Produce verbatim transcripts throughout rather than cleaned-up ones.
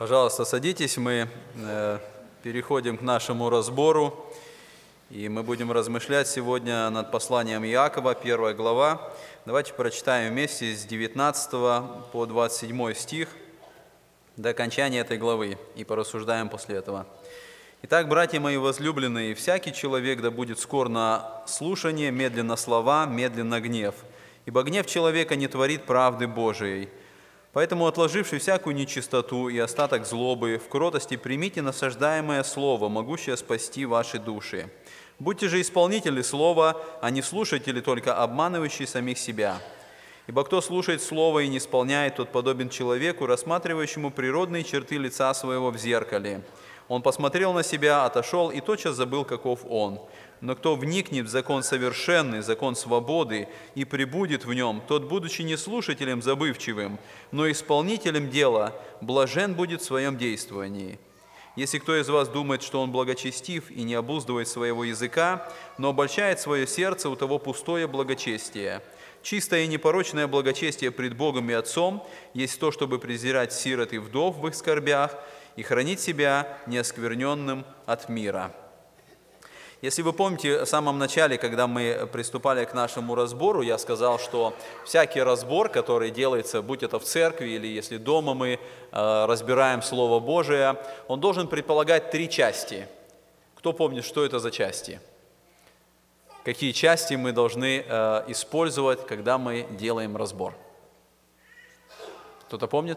Пожалуйста, садитесь, мы э, переходим к нашему разбору, и мы будем размышлять сегодня над посланием Иакова, первая глава. Давайте прочитаем вместе с девятнадцатого по двадцать седьмой стих до окончания этой главы, и порассуждаем после этого. «Итак, братья мои возлюбленные, всякий человек да будет скор на слушание, медленно слова, медленно гнев, ибо гнев человека не творит правды Божией. Поэтому, отложивши всякую нечистоту и остаток злобы, в кротости примите насаждаемое слово, могущее спасти ваши души. Будьте же исполнители слова, а не слушатели, только обманывающие самих себя. Ибо кто слушает слово и не исполняет, тот подобен человеку, рассматривающему природные черты лица своего в зеркале. Он посмотрел на себя, отошел и тотчас забыл, каков он. Но кто вникнет в закон совершенный, закон свободы, и пребудет в нем, тот, будучи не слушателем забывчивым, но исполнителем дела, блажен будет в своем действовании. Если кто из вас думает, что он благочестив и не обуздывает своего языка, но обольщает свое сердце, у того пустое благочестие. Чистое и непорочное благочестие пред Богом и Отцом есть то, чтобы презирать сирот и вдов в их скорбях и хранить себя неоскверненным от мира». Если вы помните, в самом начале, когда мы приступали к нашему разбору, я сказал, что всякий разбор, который делается, будь это в церкви или если дома мы э, разбираем Слово Божие, он должен предполагать три части. Кто помнит, что это за части? Какие части мы должны э, использовать, когда мы делаем разбор? Кто-то помнит?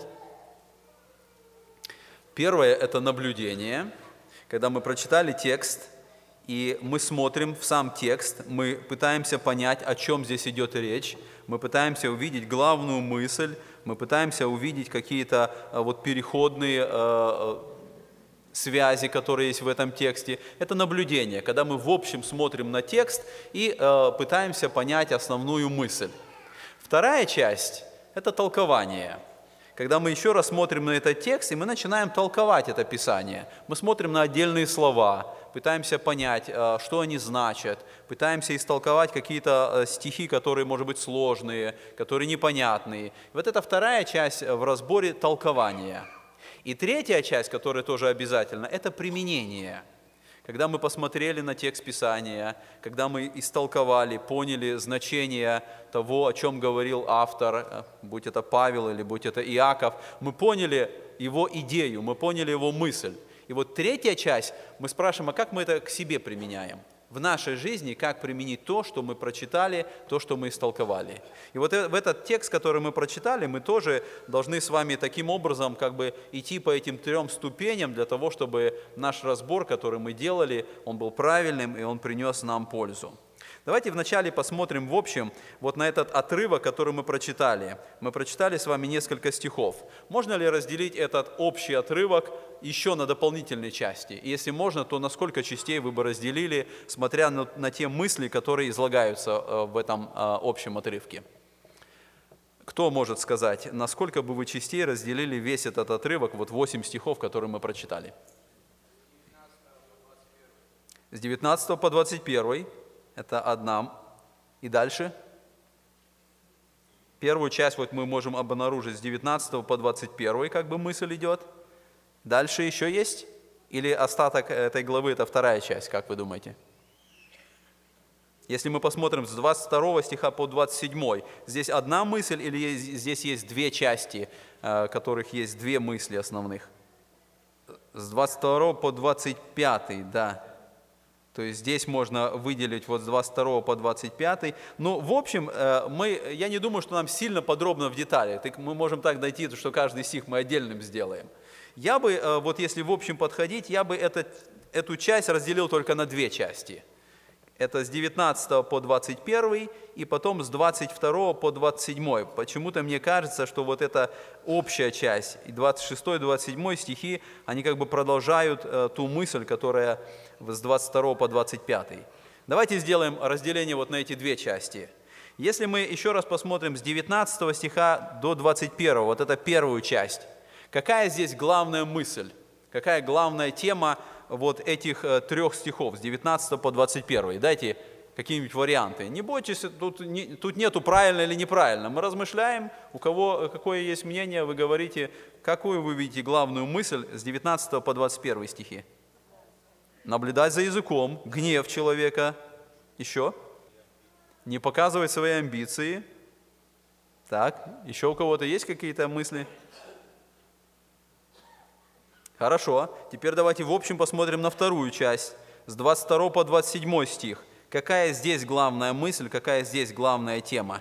Первое – это наблюдение. Когда мы прочитали текст, и мы смотрим в сам текст, мы пытаемся понять, о чем здесь идет речь, мы пытаемся увидеть главную мысль, мы пытаемся увидеть какие-то вот переходные э, связи, которые есть в этом тексте. Это наблюдение, когда мы в общем смотрим на текст и э, пытаемся понять основную мысль. Вторая часть – это толкование. Когда мы еще раз смотрим на этот текст, и мы начинаем толковать это Писание. Мы смотрим на отдельные слова, пытаемся понять, что они значат, пытаемся истолковать какие-то стихи, которые, может быть, сложные, которые непонятные. И вот это вторая часть в разборе толкования. И третья часть, которая тоже обязательна, это применение. Когда мы посмотрели на текст Писания, когда мы истолковали, поняли значение того, о чем говорил автор, будь это Павел или будь это Иаков, мы поняли его идею, мы поняли его мысль. И вот третья часть, мы спрашиваем, а как мы это к себе применяем? В нашей жизни, как применить то, что мы прочитали, то, что мы истолковали. И вот в этот текст, который мы прочитали, мы тоже должны с вами таким образом как бы идти по этим трем ступеням для того, чтобы наш разбор, который мы делали, он был правильным и он принес нам пользу. Давайте вначале посмотрим в общем вот на этот отрывок, который мы прочитали. Мы прочитали с вами несколько стихов. Можно ли разделить этот общий отрывок еще на дополнительные части? И если можно, то на сколько частей вы бы разделили, смотря на, на те мысли, которые излагаются в этом общем отрывке? Кто может сказать, насколько бы вы частей разделили весь этот отрывок, вот восемь стихов, которые мы прочитали? С девятнадцатого по двадцать первый. Это одна. И дальше? Первую часть вот мы можем обнаружить с девятнадцатого по двадцать первый, как бы мысль идет. Дальше еще есть? Или остаток этой главы – это вторая часть, как вы думаете? Если мы посмотрим с двадцать второго стиха по двадцать седьмой, здесь одна мысль или здесь есть две части, в которых есть две мысли основных? С двадцать второго по двадцать пятый, да. То есть здесь можно выделить вот с двадцать второго по двадцать пятый. Ну, в общем, мы, я не думаю, что нам сильно подробно в детали. Мы можем так дойти, что каждый стих мы отдельным сделаем. Я бы, вот если в общем подходить, я бы этот, эту часть разделил только на две части. Это с девятнадцатого по двадцать первый и потом с двадцать второго по двадцать седьмой. Почему-то мне кажется, что вот эта общая часть, и двадцать шестой и двадцать седьмой стихи, они как бы продолжают э, ту мысль, которая с двадцать второго по двадцать пятый. Давайте сделаем разделение вот на эти две части. Если мы еще раз посмотрим с девятнадцатого стиха до двадцать первого, вот это первую часть, какая здесь главная мысль, какая главная тема вот этих трех стихов, с девятнадцатого по двадцать первый. Дайте какие-нибудь варианты. Не бойтесь, тут, не, тут нету правильно или неправильно. Мы размышляем, у кого какое есть мнение, вы говорите, какую вы видите главную мысль с девятнадцатого по двадцать первый стихи. Наблюдать за языком, гнев человека. Еще. Не показывать свои амбиции. Так, еще у кого-то есть какие-то мысли? Хорошо, теперь давайте в общем посмотрим на вторую часть, с двадцать второго по двадцать седьмой стих. Какая здесь главная мысль, какая здесь главная тема?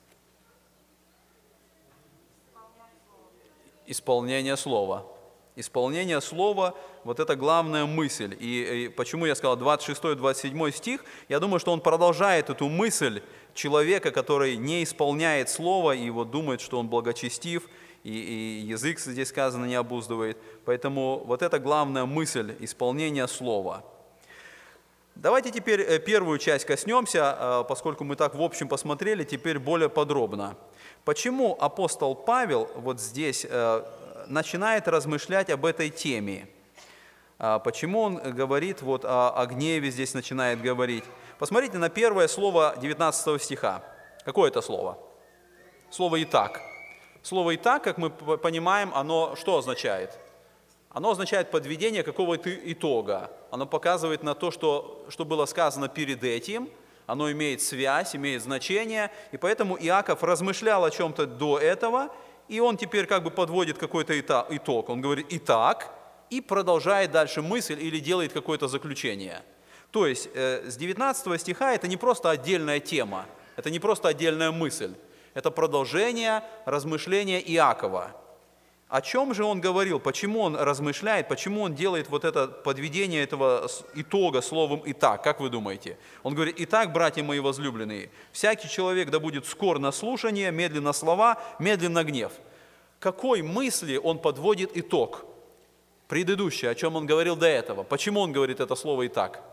Исполнение слова. Исполнение слова, вот это главная мысль. И, и почему я сказал двадцать шестой двадцать седьмой стих? Я думаю, что он продолжает эту мысль человека, который не исполняет слово и вот думает, что он благочестив, и, и язык здесь сказано не обуздывает. Поэтому вот это главная мысль исполнения слова. Давайте теперь первую часть коснемся, поскольку мы так в общем посмотрели, теперь более подробно. Почему апостол Павел вот здесь начинает размышлять об этой теме? Почему он говорит вот о, о гневе здесь начинает говорить? Посмотрите на первое слово девятнадцатого стиха. Какое это слово? Слово «итак». Слово «итак», как мы понимаем, оно что означает? Оно означает подведение какого-то итога. Оно показывает на то, что, что было сказано перед этим. Оно имеет связь, имеет значение. И поэтому Иаков размышлял о чем-то до этого, и он теперь как бы подводит какой-то итог. Он говорит «итак», и продолжает дальше мысль или делает какое-то заключение. То есть э, с девятнадцатого стиха это не просто отдельная тема, это не просто отдельная мысль. Это продолжение размышления Иакова. О чем же он говорил, почему он размышляет, почему он делает вот это подведение этого итога словом «итак», как вы думаете? Он говорит: «Итак, братья мои возлюбленные, всякий человек да будет скор на слушание, медленно слова, медленно гнев». Какой мысли он подводит итог? Предыдущее, о чем он говорил до этого. Почему он говорит это слово «итак»?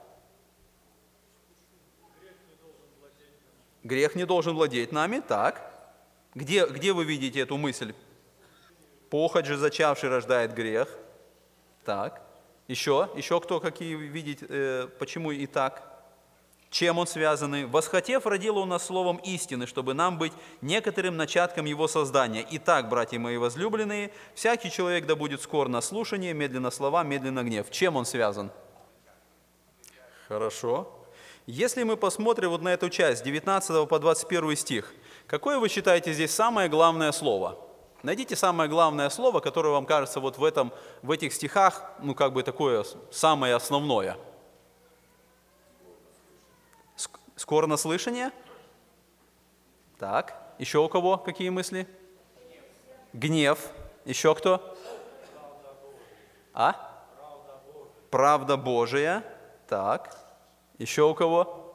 Грех не должен владеть нами, так. Где, где вы видите эту мысль? Похоть же зачавший рождает грех. Так. Еще? Еще кто какие видит, э, почему и так? Чем он связан? «Восхотев, родил он нас словом истины, чтобы нам быть некоторым начатком его создания. Итак, братья мои возлюбленные, всякий человек да будет скор на слушание, медленно слова, медленно гнев». Чем он связан? Хорошо. Если мы посмотрим вот на эту часть, с девятнадцатого по двадцать первый стих, какое вы считаете здесь самое главное слово? Найдите самое главное слово, которое вам кажется вот в, этом, в этих стихах, ну как бы такое самое основное. Скоро на слышание? Так. Еще у кого какие мысли? Гнев. Еще кто? А? Правда Божия. Так. Еще у кого?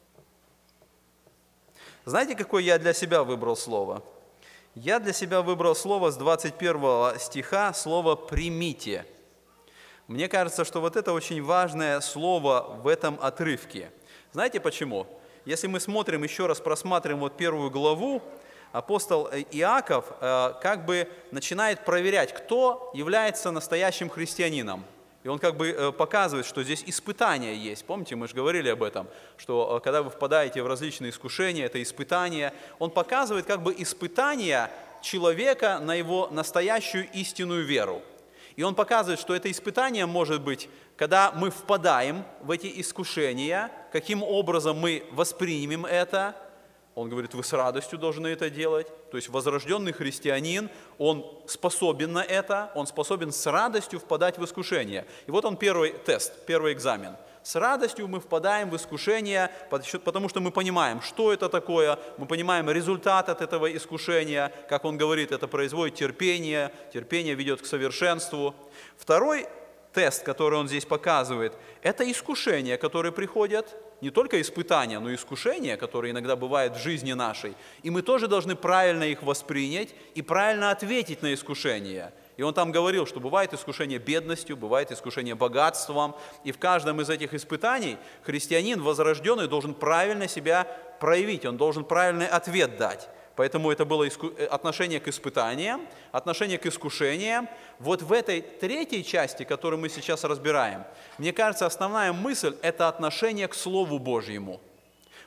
Знаете, какое я для себя выбрал слово? Я для себя выбрал слово с двадцать первого стиха, слово «примите». Мне кажется, что вот это очень важное слово в этом отрывке. Знаете почему? Если мы смотрим, еще раз просматриваем вот первую главу, апостол Иаков э, как бы начинает проверять, кто является настоящим христианином. И он как бы э, показывает, что здесь испытания есть. Помните, мы же говорили об этом, что э, когда вы впадаете в различные искушения, это испытания. Он показывает как бы испытания человека на его настоящую истинную веру. И он показывает, что это испытание может быть, когда мы впадаем в эти искушения, каким образом мы воспримем это. Он говорит, вы с радостью должны это делать. То есть возрожденный христианин, он способен на это, он способен с радостью впадать в искушение. И вот он первый тест, первый экзамен. С радостью мы впадаем в искушение, потому что мы понимаем, что это такое, мы понимаем результат от этого искушения. Как он говорит, это производит терпение, терпение ведет к совершенству. Второй тест, который он здесь показывает, это искушения, которые приходят, не только испытания, но и искушения, которые иногда бывают в жизни нашей. И мы тоже должны правильно их воспринять и правильно ответить на искушения. И он там говорил, что бывает искушение бедностью, бывает искушение богатством. И в каждом из этих испытаний христианин возрожденный должен правильно себя проявить, он должен правильный ответ дать. Поэтому это было отношение к испытаниям, отношение к искушениям. Вот в этой третьей части, которую мы сейчас разбираем, мне кажется, основная мысль – это отношение к Слову Божьему.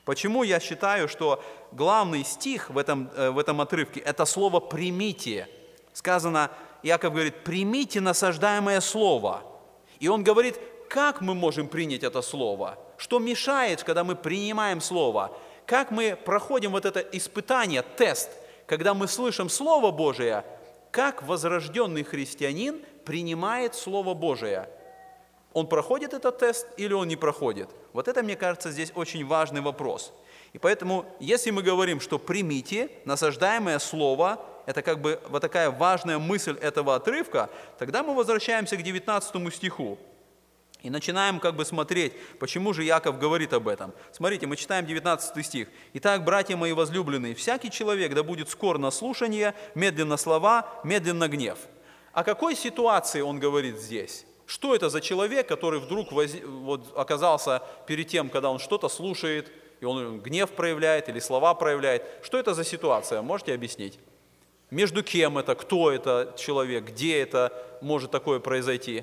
Почему я считаю, что главный стих в этом, в этом отрывке – это слово «примите». Сказано, Иаков говорит, «примите насаждаемое слово». И он говорит, как мы можем принять это слово? Что мешает, когда мы принимаем слово? Как мы проходим вот это испытание, тест, когда мы слышим Слово Божие, как возрожденный христианин принимает Слово Божие? Он проходит этот тест или он не проходит? Вот это, мне кажется, здесь очень важный вопрос. И поэтому, если мы говорим, что примите насаждаемое слово, это как бы вот такая важная мысль этого отрывка, тогда мы возвращаемся к девятнадцатому стиху и начинаем как бы смотреть, почему же Иаков говорит об этом. Смотрите, мы читаем девятнадцатый стих. «Итак, братья мои возлюбленные, всякий человек да будет скор на слушание, медленно слова, медленно гнев». О какой ситуации он говорит здесь? Что это за человек, который вдруг воз... вот, оказался перед тем, когда он что-то слушает, и он гнев проявляет или слова проявляет? Что это за ситуация? Можете объяснить? Между кем это, кто это человек, где это может такое произойти?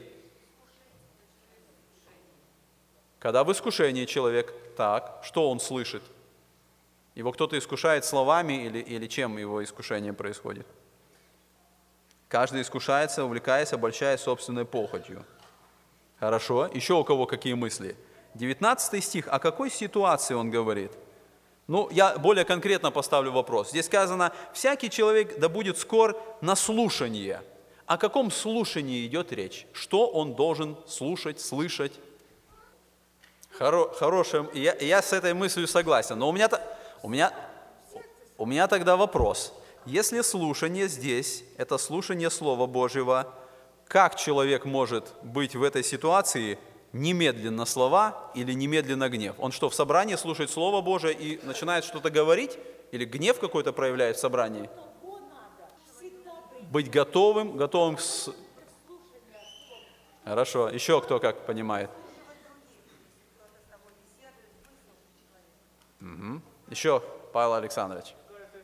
Когда в искушении человек, так, что он слышит? Его кто-то искушает словами или, или чем его искушение происходит? Каждый искушается, увлекаясь, обольщаясь собственной похотью. Хорошо. Еще у кого какие мысли? девятнадцатый стих. О какой ситуации он говорит? Ну, я более конкретно поставлю вопрос. Здесь сказано, всякий человек да будет скор на слушание. О каком слушании идет речь? Что он должен слушать, слышать? Хоро, хорошим. Я, я с этой мыслью согласен. Но у меня, у, меня, у меня тогда вопрос. Если слушание здесь, это слушание Слова Божьего, как человек может быть в этой ситуации немедленно слова или немедленно гнев? Он что, в собрании слушает Слово Божие и начинает что-то говорить? Или гнев какой-то проявляет в собрании? Быть готовым, готовым с... Хорошо. Еще кто как понимает? Угу. Еще, Павел Александрович.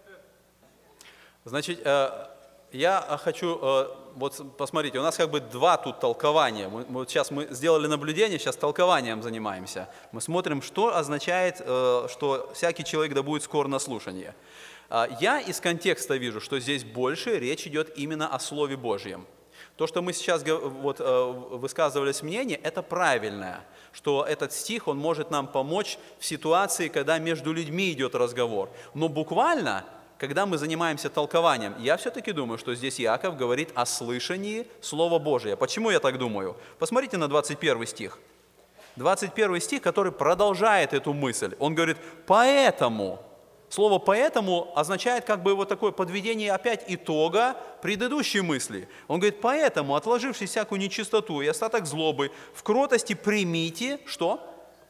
Значит, я хочу, вот посмотрите, у нас как бы два тут толкования. Мы, вот сейчас мы сделали наблюдение, сейчас толкованием занимаемся. Мы смотрим, что означает, что всякий человек да будет скор на слушание. Я из контекста вижу, что здесь больше речь идет именно о Слове Божьем. То, что мы сейчас вот, высказывались мнение, это правильное, что этот стих, он может нам помочь в ситуации, когда между людьми идет разговор. Но буквально, когда мы занимаемся толкованием, я все-таки думаю, что здесь Иаков говорит о слышании Слова Божия. Почему я так думаю? Посмотрите на двадцать первый стих. двадцать первый стих, который продолжает эту мысль. Он говорит «поэтому». Слово «поэтому» означает как бы вот такое подведение опять итога предыдущей мысли. Он говорит, поэтому, отложивши всякую нечистоту и остаток злобы, в кротости примите, что?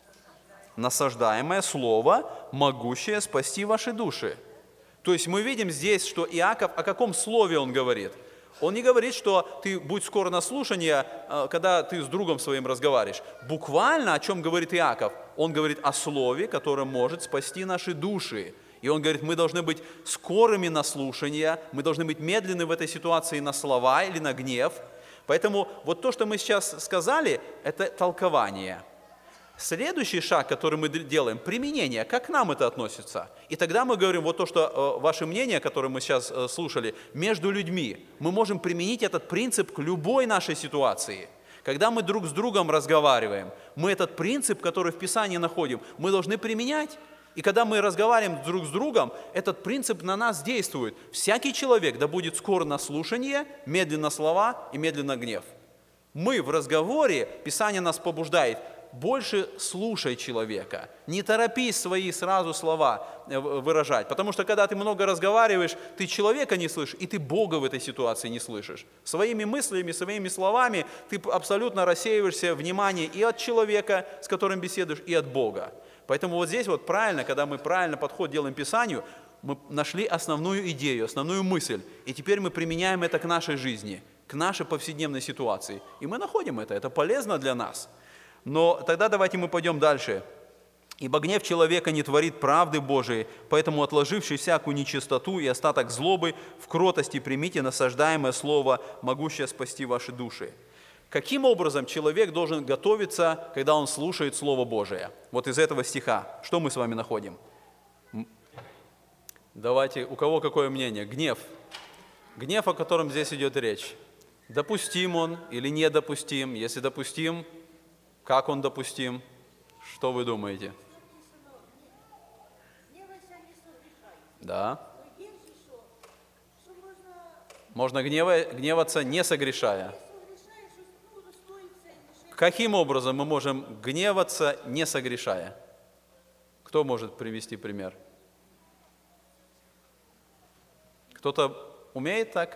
Насаждаемое слово, могущее спасти ваши души. То есть мы видим здесь, что Иаков, о каком слове он говорит? Он не говорит, что ты будь скоро на слушание, когда ты с другом своим разговариваешь. Буквально, о чем говорит Иаков? Он говорит о слове, которое может спасти наши души. И он говорит, мы должны быть скорыми на слушание, мы должны быть медленны в этой ситуации на слова или на гнев. Поэтому вот то, что мы сейчас сказали, это толкование. Следующий шаг, который мы делаем, применение. Как к нам это относится? И тогда мы говорим, вот то, что э, ваше мнение, которое мы сейчас э, слушали, между людьми. Мы можем применить этот принцип к любой нашей ситуации. Когда мы друг с другом разговариваем, мы этот принцип, который в Писании находим, мы должны применять. И когда мы разговариваем друг с другом, этот принцип на нас действует. Всякий человек да будет скор на слушание, медленно слова и медленно гнев. Мы в разговоре, Писание нас побуждает, больше слушай человека, не торопись свои сразу слова выражать, потому что когда ты много разговариваешь, ты человека не слышишь, и ты Бога в этой ситуации не слышишь. Своими мыслями, своими словами ты абсолютно рассеиваешься внимание и от человека, с которым беседуешь, и от Бога. Поэтому вот здесь вот правильно, когда мы правильно подход делаем к Писанию, мы нашли основную идею, основную мысль, и теперь мы применяем это к нашей жизни, к нашей повседневной ситуации. И мы находим это, это полезно для нас. Но тогда давайте мы пойдем дальше. «Ибо гнев человека не творит правды Божией, поэтому, отложивший всякую нечистоту и остаток злобы, в кротости примите насаждаемое слово, могущее спасти ваши души». Каким образом человек должен готовиться, когда он слушает Слово Божие? Вот из этого стиха. Что мы с вами находим? Давайте, у кого какое мнение? Гнев. Гнев, о котором здесь идет речь. Допустим он или недопустим? Если допустим, как он допустим? Что вы думаете? Да. Можно гнева, гневаться, не согрешая. Каким образом мы можем гневаться, не согрешая? Кто может привести пример? Кто-то умеет так?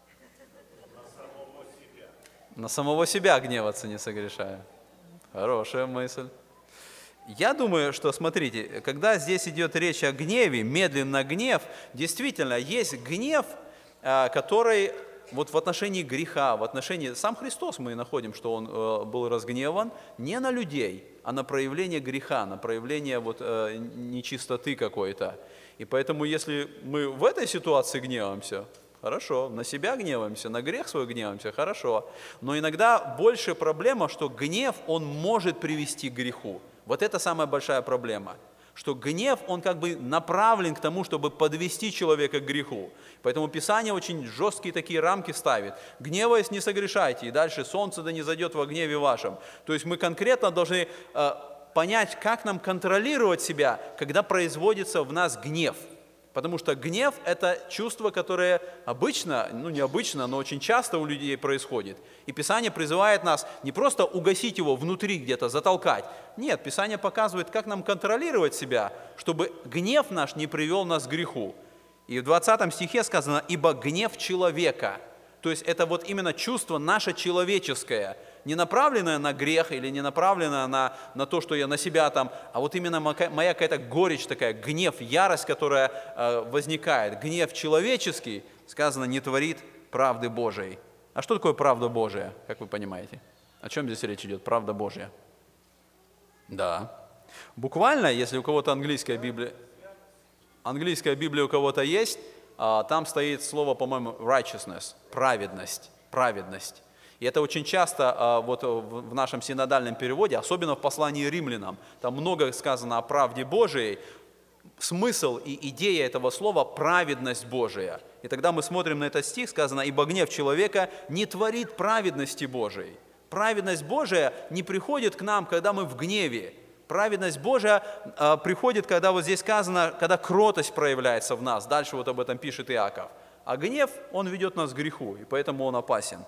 На самого себя. На самого себя гневаться, не согрешая. Хорошая мысль. Я думаю, что, смотрите, когда здесь идет речь о гневе, медленно гнев, действительно, есть гнев, который вот в отношении греха, в отношении... Сам Христос мы находим, что Он был разгневан не на людей, а на проявление греха, на проявление вот нечистоты какой-то. И поэтому, если мы в этой ситуации гневаемся, хорошо, на себя гневаемся, на грех свой гневаемся, хорошо. Но иногда больше проблема, что гнев, он может привести к греху. Вот это самая большая проблема, что гнев, он как бы направлен к тому, чтобы подвести человека к греху. Поэтому Писание очень жесткие такие рамки ставит. Гневаясь, не согрешайте, и дальше солнце да не зайдет во гневе вашем. То есть мы конкретно должны э, понять, как нам контролировать себя, когда производится в нас гнев. Потому что гнев – это чувство, которое обычно, ну не обычно, но очень часто у людей происходит. И Писание призывает нас не просто угасить его внутри где-то, затолкать. Нет, Писание показывает, как нам контролировать себя, чтобы гнев наш не привел нас к греху. И в двадцатом стихе сказано «ибо гнев человека». То есть это вот именно чувство наше человеческое, не направленное на грех или не направленное на, на то, что я на себя там, а вот именно моя какая-то горечь такая, гнев, ярость, которая э, возникает. Гнев человеческий, сказано, не творит правды Божией. А что такое правда Божия, как вы понимаете? О чем здесь речь идет? Правда Божия. Да. Буквально, если у кого-то английская Библия, английская Библия у кого-то есть, там стоит слово, по-моему, righteousness, праведность, праведность. И это очень часто вот в нашем синодальном переводе, особенно в послании римлянам, там много сказано о правде Божией. Смысл и идея этого слова – праведность Божия. И тогда мы смотрим на этот стих, сказано, «Ибо гнев человека не творит праведности Божией». Праведность Божия не приходит к нам, когда мы в гневе. Праведность Божия э, приходит, когда вот здесь сказано, когда кротость проявляется в нас. Дальше вот об этом пишет Иаков. А гнев, он ведет нас к греху, и поэтому он опасен.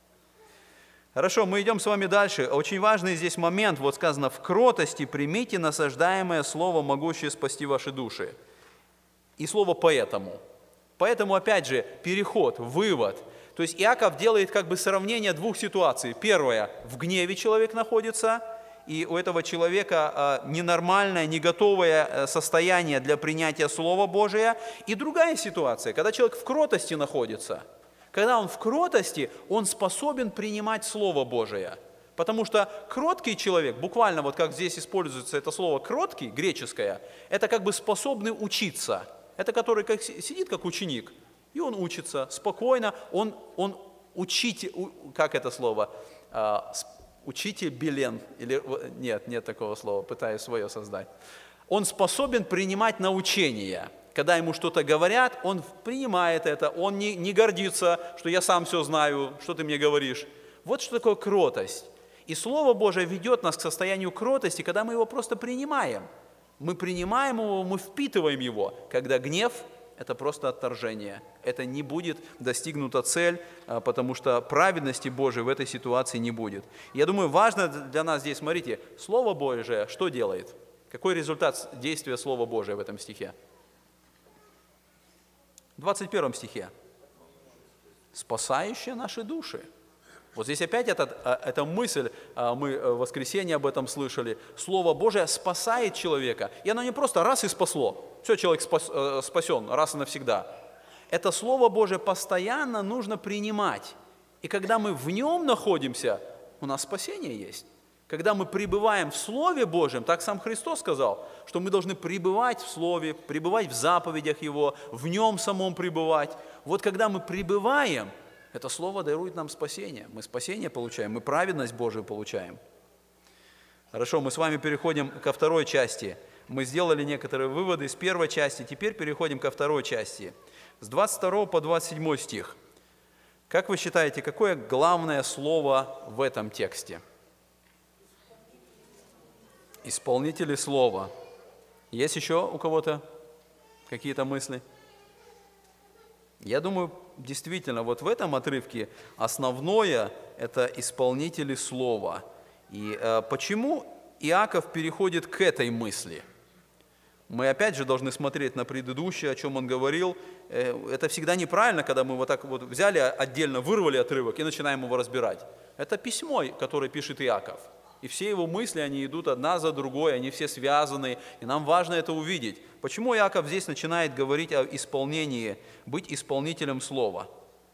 Хорошо, мы идем с вами дальше. Очень важный здесь момент, вот сказано, в кротости примите насаждаемое слово, могущее спасти ваши души. И слово «поэтому». Поэтому, опять же, переход, вывод. То есть Иаков делает как бы сравнение двух ситуаций. Первое, в гневе человек находится, и у этого человека ненормальное, не готовое состояние для принятия Слова Божия. И другая ситуация, когда человек в кротости находится. Когда он в кротости, он способен принимать Слово Божие. Потому что кроткий человек, буквально вот как здесь используется это слово «кроткий», греческое, это как бы способный учиться. Это который как, сидит как ученик, и он учится спокойно, он, он учитель, как это слово, учитель Белен, или нет, нет такого слова, пытаюсь свое создать. Он способен принимать научение. Когда ему что-то говорят, он принимает это, он не, не гордится, что я сам все знаю, что ты мне говоришь. Вот что такое кротость. И Слово Божие ведет нас к состоянию кротости, когда мы его просто принимаем. Мы принимаем его, мы впитываем его. Когда гнев – это просто отторжение. Это не будет достигнута цель, потому что праведности Божией в этой ситуации не будет. Я думаю, важно для нас здесь, смотрите, Слово Божие что делает? Какой результат действия Слова Божия в этом стихе? В двадцать первом стихе. Спасающие наши души. Вот здесь опять этот, эта мысль, мы в воскресенье об этом слышали. Слово Божие спасает человека. И оно не просто раз и спасло. Все, человек спас, спасен раз и навсегда. Это Слово Божие постоянно нужно принимать. И когда мы в нем находимся, у нас спасение есть. Когда мы пребываем в Слове Божьем, так сам Христос сказал, что мы должны пребывать в Слове, пребывать в заповедях Его, в Нем самом пребывать. Вот когда мы пребываем, Это Слово дарует нам спасение. Мы спасение получаем, мы праведность Божию получаем. Хорошо, мы с вами переходим ко второй части. Мы сделали некоторые выводы из первой части, теперь переходим ко второй части. С двадцать второго по двадцать седьмой стих. Как вы считаете, какое главное слово в этом тексте? Исполнители слова. Есть еще у кого-то какие-то мысли? Я думаю, действительно, вот в этом отрывке основное – это исполнители слова. И э, почему Иаков переходит к этой мысли? Мы опять же должны смотреть на предыдущее, о чем он говорил. Э, это всегда неправильно, когда мы вот так вот взяли отдельно, вырвали отрывок и начинаем его разбирать. Это письмо, которое пишет Иаков. И все его мысли, они идут одна за другой, они все связаны, и нам важно это увидеть. Почему Иаков здесь начинает говорить о исполнении, быть исполнителем слова?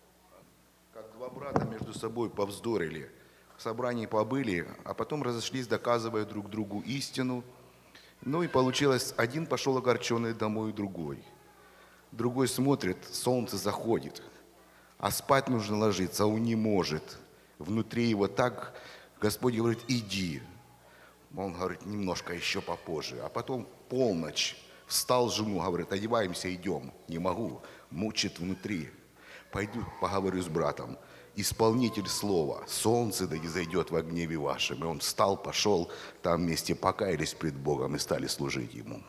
Как два брата между собой повздорили, в собрании побыли, а потом разошлись, доказывая друг другу истину. Ну и получилось, один пошел огорченный домой, другой. Другой смотрит, солнце заходит, а спать нужно ложиться, а он не может. Внутри его так... Господь говорит, иди. Он говорит, немножко еще попозже. А потом полночь. Встал жену, говорит, одеваемся, идем. Не могу, мучит внутри. Пойду поговорю с братом. Исполнитель слова. Солнце да не зайдет во гневе вашем. И он встал, пошел, там вместе покаялись пред Богом и стали служить Ему.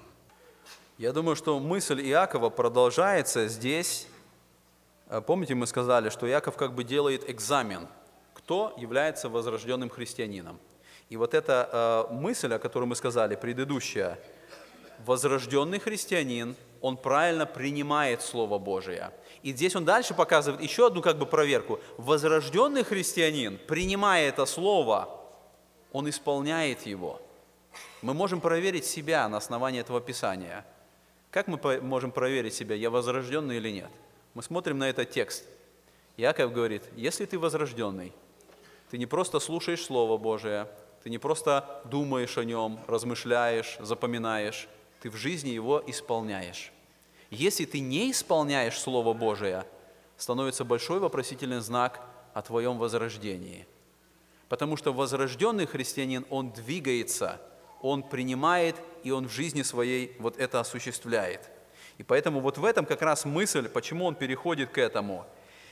Я думаю, что мысль Иакова продолжается здесь. Помните, мы сказали, что Иаков как бы делает экзамен. Кто является возрожденным христианином? И вот эта э, мысль, о которой мы сказали, предыдущая, возрожденный христианин, он правильно принимает Слово Божие. И здесь он дальше показывает еще одну как бы проверку. Возрожденный христианин, принимая это Слово, он исполняет его. Мы можем проверить себя на основании этого Писания. Как мы можем проверить себя, я возрожденный или нет? Мы смотрим на этот текст. Иаков говорит, если ты возрожденный, ты не просто слушаешь Слово Божие, ты не просто думаешь о нем, размышляешь, запоминаешь, ты в жизни его исполняешь. Если ты не исполняешь Слово Божие, становится большой вопросительный знак о твоем возрождении. Потому что возрожденный христианин, он двигается, он принимает, и он в жизни своей вот это осуществляет. И поэтому вот в этом как раз мысль, почему он переходит к этому.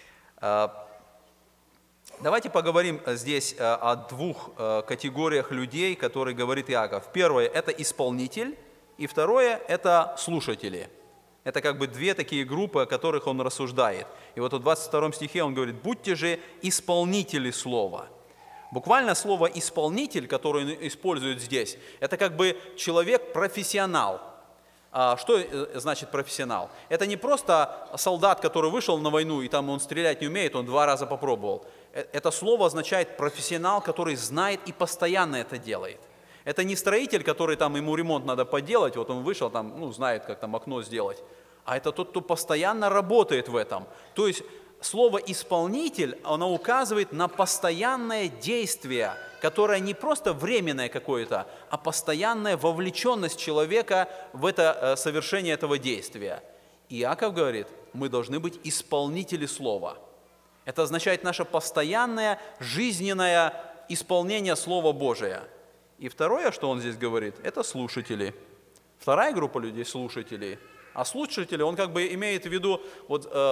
Давайте поговорим здесь о двух категориях людей, которые говорит Иаков. Первое – это исполнитель, и второе – это слушатели. Это как бы две такие группы, о которых он рассуждает. И вот в двадцать втором стихе он говорит, «Будьте же исполнители слова». Буквально слово «исполнитель», которое он использует здесь, это как бы человек-профессионал. Что значит профессионал? Это не просто солдат, который вышел на войну, и там он стрелять не умеет, он два раза попробовал. Это слово означает профессионал, который знает и постоянно это делает. Это не строитель, который там ему ремонт надо поделать, вот он вышел, там, ну, знает, как там окно сделать. А это тот, кто постоянно работает в этом. То есть слово «исполнитель», оно указывает на постоянное действие, которое не просто временное какое-то, а постоянная вовлеченность человека в это совершение этого действия. Иаков говорит, мы должны быть исполнители слова. Это означает наше постоянное жизненное исполнение Слова Божия. И второе, что он здесь говорит, это слушатели. Вторая группа людей – слушатели. А слушатели, он как бы имеет в виду, вот, э,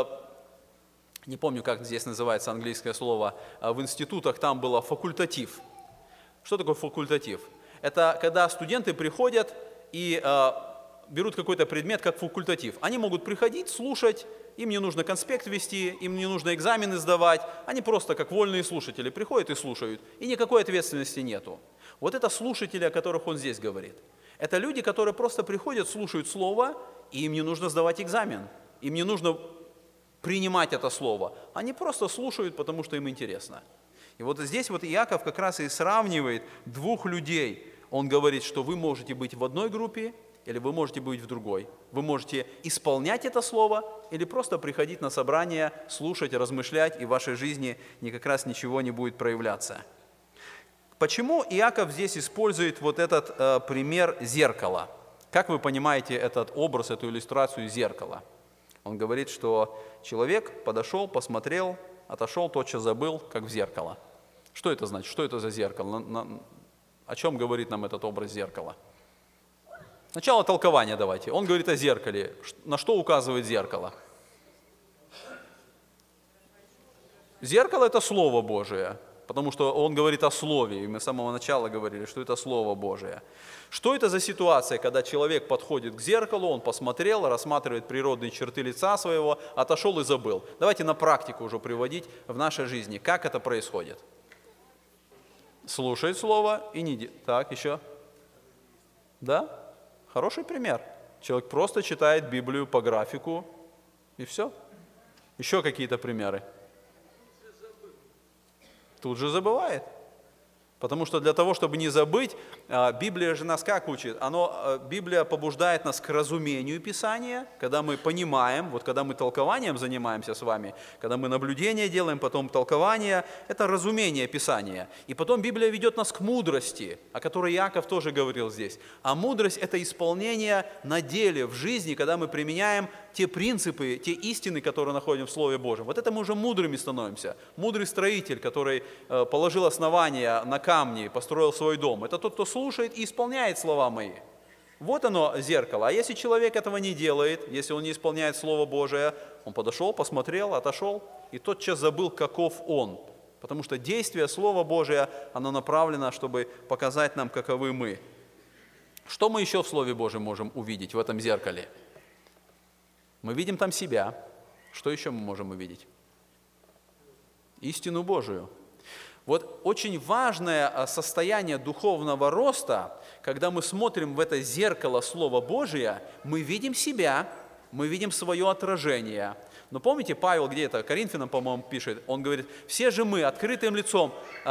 не помню, как здесь называется английское слово, э, в институтах там было факультатив. Что такое факультатив? Это когда студенты приходят и э, берут какой-то предмет как факультатив. Они могут приходить, слушать, им не нужно конспект вести, им не нужно экзамены сдавать. Они просто как вольные слушатели приходят и слушают, и никакой ответственности нету. Вот это слушатели, о которых он здесь говорит. Это люди, которые просто приходят, слушают слово, и им не нужно сдавать экзамен. Им не нужно принимать это слово. Они просто слушают, потому что им интересно. И вот здесь вот Иаков как раз и сравнивает двух людей. Он говорит, что вы можете быть в одной группе, или вы можете быть в другой. Вы можете исполнять это слово, или просто приходить на собрание, слушать, размышлять, и в вашей жизни ни как раз ничего не будет проявляться. Почему Иаков здесь использует вот этот э, пример зеркала? Как вы понимаете этот образ, эту иллюстрацию зеркала? Он говорит, что человек подошел, посмотрел отошел, тотчас забыл, как в зеркало. Что это значит? Что это за зеркало? На, на, о чем говорит нам этот образ зеркала? Сначала толкование давайте. Он говорит о зеркале. На что указывает зеркало? Зеркало – это Слово Божие, потому что он говорит о Слове, и мы с самого начала говорили, что это Слово Божие. Что это за ситуация, когда человек подходит к зеркалу, он посмотрел, рассматривает природные черты лица своего, отошел и забыл. Давайте на практику уже приводить в нашей жизни, как это происходит. Слушает Слово и не делает. Так, еще? Да? Хороший пример. Человек просто читает Библию по графику, и все. Еще какие-то примеры. Тут же забывает. Потому что для того, чтобы не забыть, Библия же нас как учит? Оно, Библия побуждает нас к разумению Писания, когда мы понимаем, вот когда мы толкованием занимаемся с вами, когда мы наблюдение делаем, потом толкование, это разумение Писания. И потом Библия ведет нас к мудрости, о которой Иаков тоже говорил здесь. А мудрость – это исполнение на деле, в жизни, когда мы применяем те принципы, те истины, которые находим в Слове Божьем. Вот это мы уже мудрыми становимся. Мудрый строитель, который положил основания на камни, построил свой дом. Это тот, кто слушает и исполняет слова мои. Вот оно зеркало. А если человек этого не делает, если он не исполняет Слово Божие, он подошел, посмотрел, отошел, и тотчас забыл, каков он. Потому что действие Слова Божия, оно направлено, чтобы показать нам, каковы мы. Что мы еще в Слове Божьем можем увидеть в этом зеркале? Мы видим там себя. Что еще мы можем увидеть? Истину Божию. Вот очень важное состояние духовного роста, когда мы смотрим в это зеркало Слова Божия, мы видим себя, мы видим свое отражение. Но помните, Павел где-то, Коринфянам, по-моему, пишет, он говорит, все же мы открытым лицом,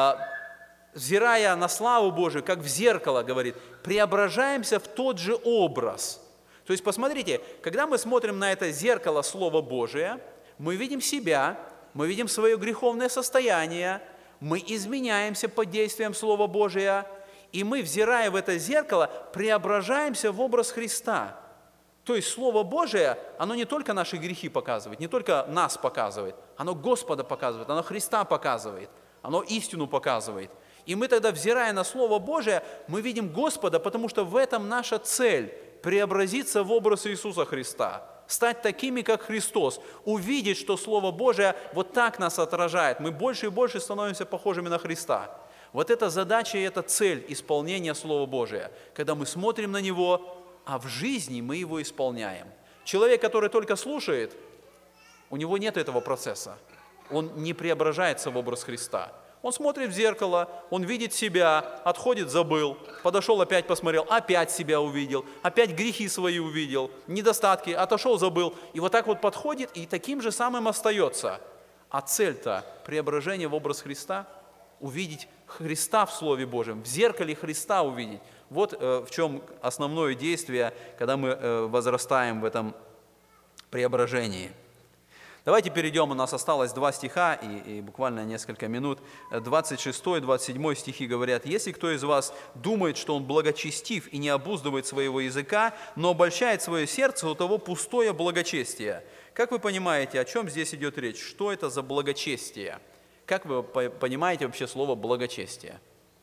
взирая на славу Божию, как в зеркало, говорит, преображаемся в тот же образ. То есть, посмотрите, когда мы смотрим на это зеркало Слова Божия, мы видим себя, мы видим свое греховное состояние, мы изменяемся под действием Слова Божия, и мы, взирая в это зеркало, преображаемся в образ Христа. То есть Слово Божие, оно не только наши грехи показывает, не только нас показывает, оно Господа показывает, оно Христа показывает, оно истину показывает. И мы тогда, взирая на Слово Божие, мы видим Господа, потому что в этом наша цель – преобразиться в образ Иисуса Христа, стать такими, как Христос, увидеть, что Слово Божие вот так нас отражает. Мы больше и больше становимся похожими на Христа. Вот эта задача и эта цель исполнения Слова Божия, когда мы смотрим на Него, а в жизни мы его исполняем. Человек, который только слушает, у него нет этого процесса. Он не преображается в образ Христа. Он смотрит в зеркало, он видит себя, отходит, забыл, подошел, опять посмотрел, опять себя увидел, опять грехи свои увидел, недостатки, отошел, забыл. И вот так вот подходит, и таким же самым остается. А цель-то преображение в образ Христа, увидеть Христа в Слове Божьем, в зеркале Христа увидеть. Вот э, в чем основное действие, когда мы э, возрастаем в этом преображении. Давайте перейдем, у нас осталось два стиха и, и буквально несколько минут. двадцать шестой, двадцать седьмой стихи говорят, «Если кто из вас думает, что он благочестив и не обуздывает своего языка, но обольщает свое сердце, у того пустое благочестие». Как вы понимаете, о чем здесь идет речь? Что это за благочестие? Как вы понимаете вообще слово «благочестие»?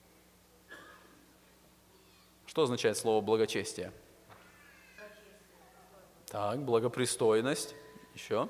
Что означает слово «благочестие»? Так, благопристойность. Еще?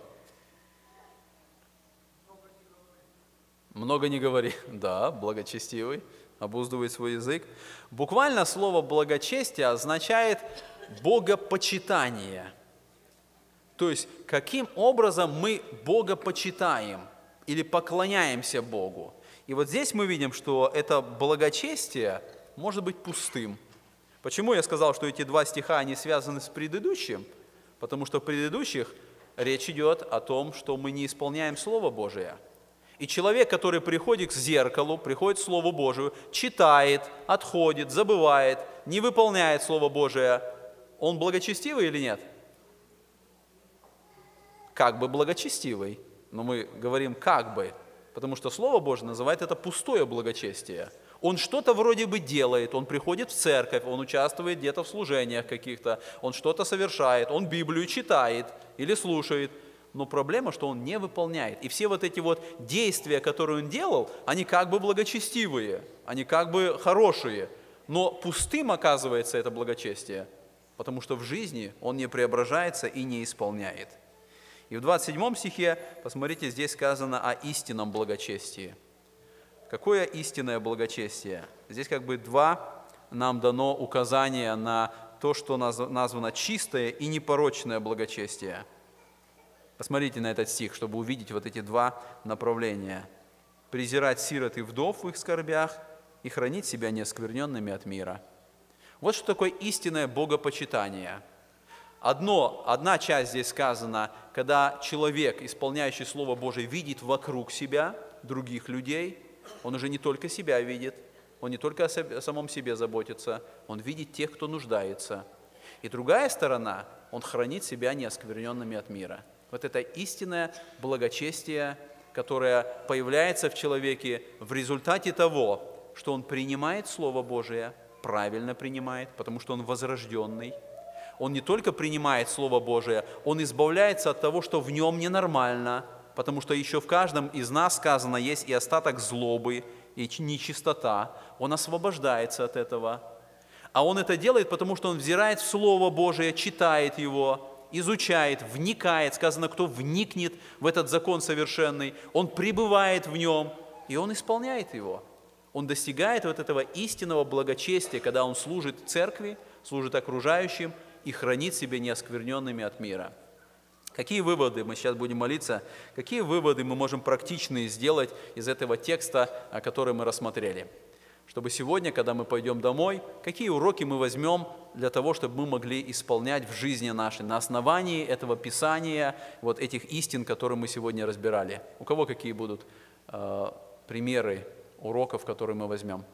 Много не говори. Да, благочестивый, обуздывает свой язык. Буквально слово «благочестие» означает «богопочитание». То есть, каким образом мы Бога почитаем или поклоняемся Богу. И вот здесь мы видим, что это благочестие может быть пустым. Почему я сказал, что эти два стиха, они связаны с предыдущим? Потому что в предыдущих речь идет о том, что мы не исполняем Слово Божие. И человек, который приходит к зеркалу, приходит к Слову Божию, читает, отходит, забывает, не выполняет Слово Божие, он благочестивый или нет? Как бы благочестивый, но мы говорим как бы, потому что Слово Божие называет это пустое благочестие. Он что-то вроде бы делает, он приходит в церковь, он участвует где-то в служениях каких-то, он что-то совершает, он Библию читает или слушает, но проблема, что он не выполняет. И все вот эти вот действия, которые он делал, они как бы благочестивые, они как бы хорошие, но пустым оказывается это благочестие, потому что в жизни он не преображается и не исполняет. И в двадцать седьмом стихе, посмотрите, здесь сказано о истинном благочестии. Какое истинное благочестие? Здесь как бы два нам дано указания на то, что названо чистое и непорочное благочестие. Посмотрите на этот стих, чтобы увидеть вот эти два направления. «Презирать сирот и вдов в их скорбях и хранить себя неоскверненными от мира». Вот что такое истинное богопочитание. Одно, одна часть здесь сказана, когда человек, исполняющий Слово Божие, видит вокруг себя других людей, он уже не только себя видит, он не только о самом себе заботится, он видит тех, кто нуждается. И другая сторона, он хранит себя неоскверненными от мира. Вот это истинное благочестие, которое появляется в человеке в результате того, что он принимает Слово Божие, правильно принимает, потому что он возрожденный. Он не только принимает Слово Божие, он избавляется от того, что в нем ненормально, потому что еще в каждом из нас сказано, есть и остаток злобы, и нечистота. Он освобождается от этого. А он это делает, потому что он взирает в Слово Божие, читает его, изучает, вникает. Сказано, кто вникнет в этот закон совершенный, он пребывает в нем, и он исполняет его. Он достигает вот этого истинного благочестия, когда он служит церкви, служит окружающим и хранит себя неоскверненными от мира. Какие выводы, мы сейчас будем молиться, какие выводы мы можем практичные сделать из этого текста, который мы рассмотрели? Чтобы сегодня, когда мы пойдем домой, какие уроки мы возьмем для того, чтобы мы могли исполнять в жизни нашей на основании этого Писания, вот этих истин, которые мы сегодня разбирали. У кого какие будут э, примеры уроков, которые мы возьмем?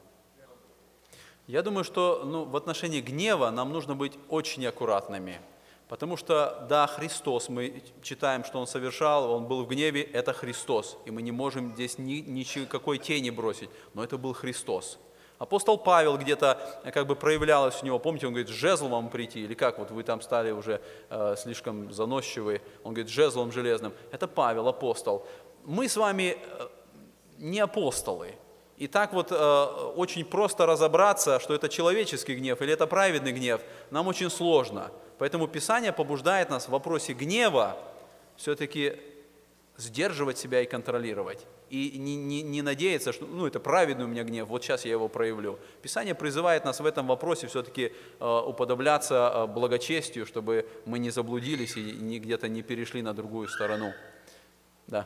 Я думаю, что ну, в отношении гнева нам нужно быть очень аккуратными. Потому что, да, Христос, мы читаем, что Он совершал, Он был в гневе, это Христос. И мы не можем здесь ни, никакой тени бросить, но это был Христос. Апостол Павел где-то как бы проявлялось у него, помните, он говорит, с жезлом вам прийти, или как, вот вы там стали уже э, слишком заносчивы, он говорит, с жезлом железным. Это Павел, апостол. Мы с вами не апостолы. И так вот э, очень просто разобраться, что это человеческий гнев или это праведный гнев, нам очень сложно. Поэтому Писание побуждает нас в вопросе гнева все-таки сдерживать себя и контролировать. И не, не, не надеяться, что ну, это праведный у меня гнев, вот сейчас я его проявлю. Писание призывает нас в этом вопросе все-таки э, уподобляться э, благочестию, чтобы мы не заблудились и не, где-то не перешли на другую сторону. Да.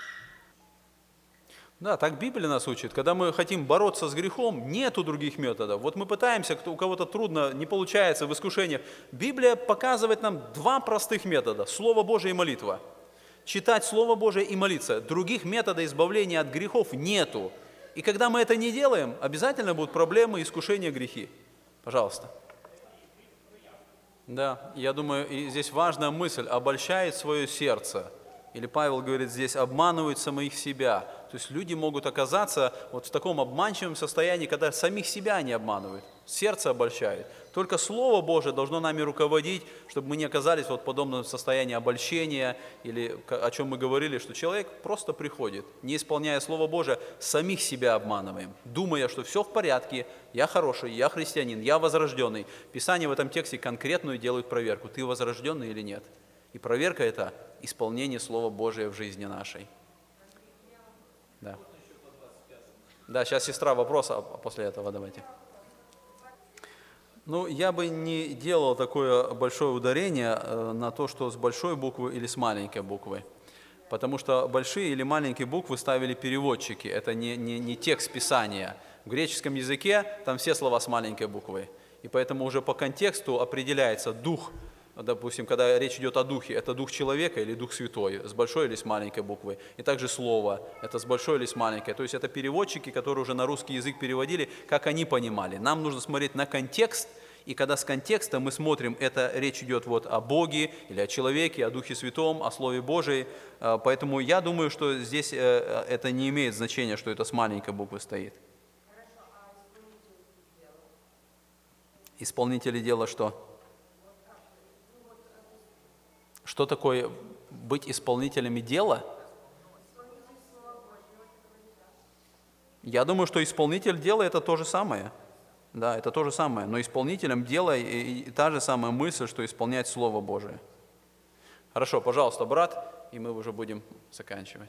Да, так Библия нас учит. Когда мы хотим бороться с грехом, нету других методов. Вот мы пытаемся, кто, у кого-то трудно, не получается в искушениях. Библия показывает нам два простых метода. Слово Божие и молитва. Читать Слово Божие и молиться. Других методов избавления от грехов нету. И когда мы это не делаем, обязательно будут проблемы, искушения, грехи. Пожалуйста. Да, я думаю, и здесь важная мысль. Обольщает свое сердце. Или Павел говорит здесь, обманывают самих себя. То есть люди могут оказаться вот в таком обманчивом состоянии, когда самих себя не обманывают, сердце обольщает. Только Слово Божие должно нами руководить, чтобы мы не оказались вот в подобном состоянии обольщения, или о чем мы говорили, что человек просто приходит, не исполняя Слово Божие, самих себя обманываем, думая, что все в порядке, я хороший, я христианин, я возрожденный. Писание в этом тексте конкретную делает проверку, ты возрожденный или нет. И проверка – это исполнение Слова Божия в жизни нашей. Да. Да, сейчас сестра вопрос, а после этого давайте. Ну, я бы не делал такое большое ударение на то, что с большой буквы или с маленькой буквы. Потому что большие или маленькие буквы ставили переводчики. Это не, не, не текст Писания. В греческом языке там все слова с маленькой буквы. И поэтому уже по контексту определяется дух. Допустим, когда речь идет о духе, это дух человека или дух святой, с большой или с маленькой буквы. И также слово, это с большой или с маленькой. То есть это переводчики, которые уже на русский язык переводили, как они понимали. Нам нужно смотреть на контекст, и когда с контекста мы смотрим, это речь идет вот о Боге или о человеке, о Духе Святом, о Слове Божьем. Поэтому я думаю, что здесь это не имеет значения, что это с маленькой буквы стоит. Исполнители дела что? Что такое быть исполнителями дела? Я думаю, что исполнитель дела – это то же самое. Да, это то же самое. Но исполнителем дела и, и та же самая мысль, что исполнять Слово Божие. Хорошо, пожалуйста, брат, и мы уже будем заканчивать.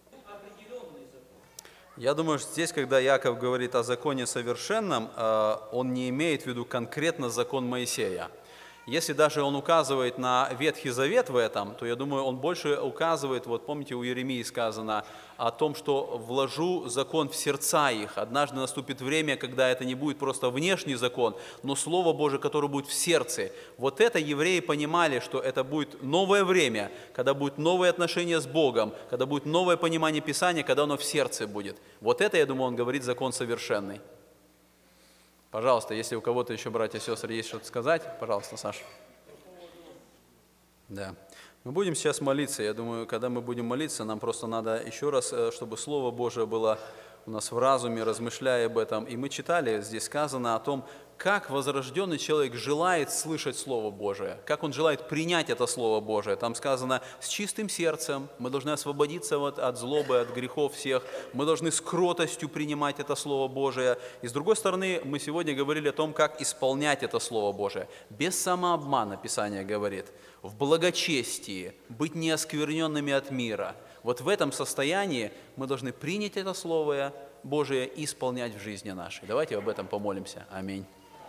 Я думаю, что здесь, когда Яков говорит о законе совершенном, он не имеет в виду конкретно закон Моисея. Если даже он указывает на Ветхий Завет в этом, то я думаю, он больше указывает, вот помните, у Иеремии сказано о том, что вложу закон в сердца их. Однажды наступит время, когда это не будет просто внешний закон, но Слово Божие, которое будет в сердце. Вот это евреи понимали, что это будет новое время, когда будет новые отношения с Богом, когда будет новое понимание Писания, когда оно в сердце будет. Вот это, я думаю, он говорит, закон совершенный. Пожалуйста, если у кого-то еще, братья и сестры, есть что-то сказать, пожалуйста, Саша. Да. Мы будем сейчас молиться. Я думаю, когда мы будем молиться, нам просто надо еще раз, чтобы Слово Божие было у нас в разуме, размышляя об этом. И мы читали, здесь сказано о том, как возрожденный человек желает слышать Слово Божие, как он желает принять это Слово Божие. Там сказано, с чистым сердцем мы должны освободиться вот от злобы, от грехов всех, мы должны с кротостью принимать это Слово Божие. И с другой стороны, мы сегодня говорили о том, как исполнять это Слово Божие. Без самообмана, Писание говорит, в благочестии, быть неоскверненными от мира. Вот в этом состоянии мы должны принять это Слово Божие и исполнять в жизни нашей. Давайте об этом помолимся. Аминь.